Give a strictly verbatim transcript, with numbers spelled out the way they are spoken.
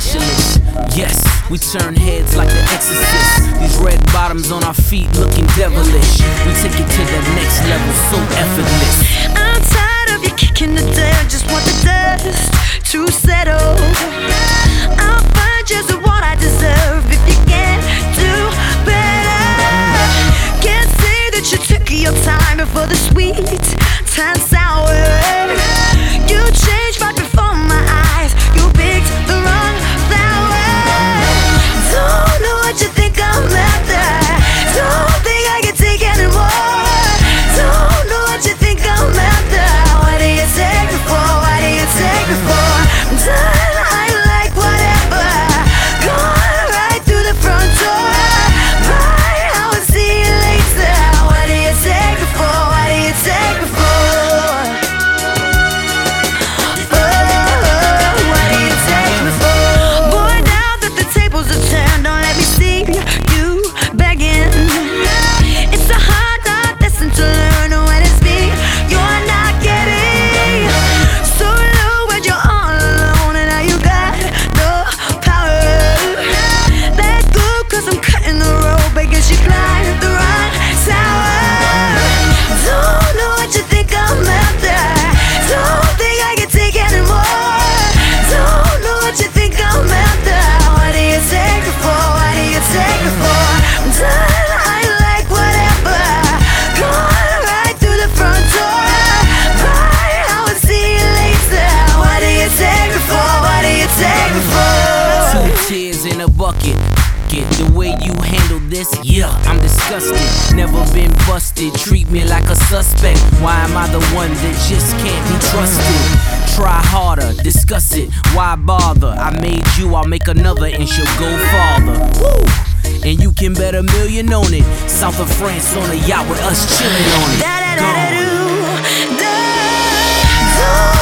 specialists. Yes, we turn heads like the Exorcist. These red bottoms on our feet looking devilish. We take it to the next level, so effortless. I'm tired of you kicking the dirt, just want the dust to settle. I'll find just what I deserve if you can't do better. Can't say that you took your time before the sweet turns sour. You changed right before my eyes, you picked the wrong flower. Don't know what you think I'm after, don't think I can take anymore. Don't know what you think I'm after, what do you take me for, what do you take me for? I'm done, I like whatever, going right through the front door. Bye, I will see you later, what do you take me for, what do you take me for? Oh, what do you take me for? Boy, now that the tables are turned, don't let me see you begging. It's a hard, hard lesson to learn when it's me you're not getting. So low when you're all alone and now you got no power. Let go cause I'm cutting the road because you climbed the wrong tower. Don't know what you think I'm after, don't think I can take anymore. Don't know what you think I'm after, what do you take me for, what do you take me for? I'm done, I like whatever, going right through the front door. Bye, I will see you later, what do you take me for, what do you take me for? Two tears in a bucket. Get the way you handle this, yeah, I'm disgusted. Never been busted, treat me like a suspect. Why am I the one that just can't be trusted? Try harder, discuss it, why bother? I made you, I'll make another and she'll go farther. Woo! And you can bet a million on it. South of France on a yacht with us chilling on it. Da da da da do, da.